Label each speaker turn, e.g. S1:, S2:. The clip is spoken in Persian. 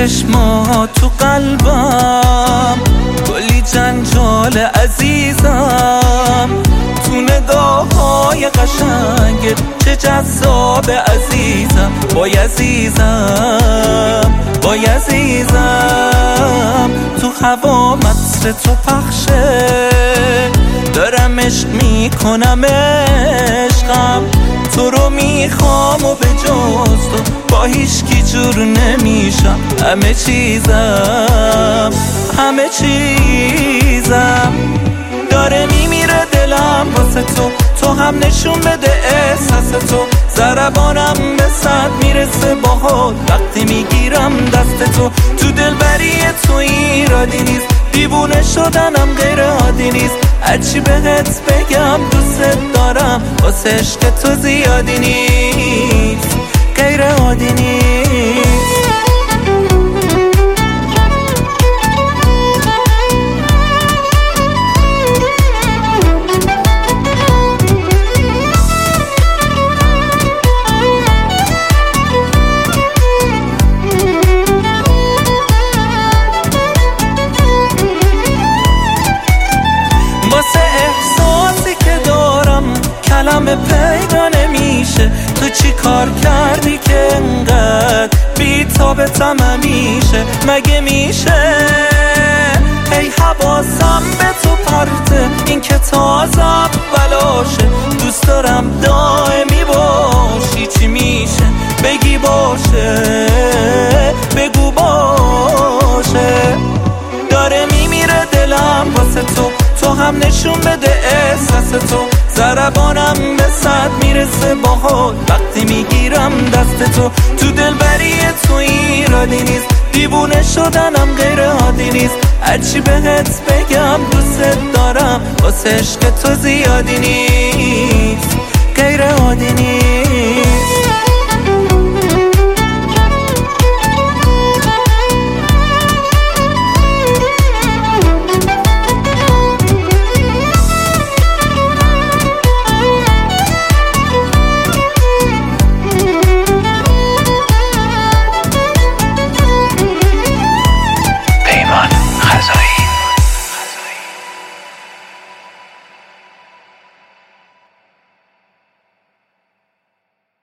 S1: چشما تو قلبم کلی جنجال عزیزم، تو نگاه‌های قشنگ چه جذاب عزیزم. وای عزیزم وای عزیزم، تو هوا مصر تو پخشه، دارم عشق میکنم عشقم، تو رو میخوام و به جز تو با هیچ کی جور نمیشم. همه چیزم همه چیزم داره میمیره دلم واسه تو، تو هم نشون بده احساس تو. ضربانم به 100 میرسه باهات وقتی میگیرم دست تو. تو دلبری تو ایرادی نیست، دیوونه شدنم غیر عادی نیست، هرچی بهت بگم دوست دارم واسه عشق تو زیادی نیست، غیر عادی نیست. واسه احساسی که دارم کلمه پیدا نمیشه، تو چی کار کردی که انقدر بی تابتم همیشه؟ مگه میشه هی حواسم به تو پرته، این که تازه اولاشه، دوست دارم دائمی باشی، چی میشه بگی باشه بگو باشه. داره میمیره دلم واسه تو، تو هم نشون بده احساس تو. ضربانم به 100 میرسه باهات وقتی میگیرم دست تو. تو دلبری تو ایرادی نیست، دیوونه شدنم غیر عادی نیست، هرچی بهت بگم دوست دارم واسه عشق تو زیادی نیست، غیر عادی نیست.